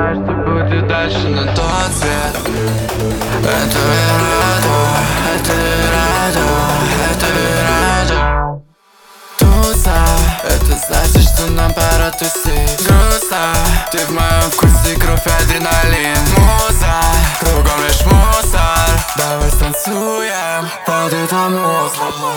знаешь, что будет дальше, но тот свет это радио, это радио, это радио. Туса, это значит, что нам пора тусить. Грустно, ты в моем вкусе, кровь, адреналин. Муза, кругом лишь мусор. Давай станцуем под это музло.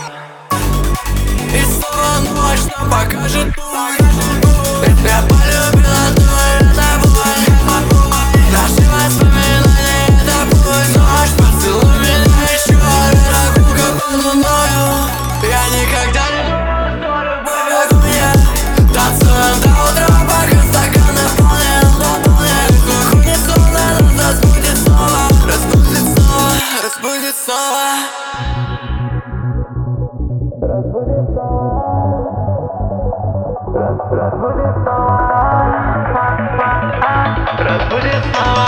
И снова ночь нам покажет путь. Я полюбила твою тобой. Наши воспоминания — это путь. Ночь, поцелуй меня еще раз, как луною. Я никогда не думала, что любовь как мне. Танцуем до утра, пока стакан наполнен. Уходит сон, нас разбудит снова. Разбудит снова, разбудит снова. Разбудит снова. Разбудит снова. Разбудит снова.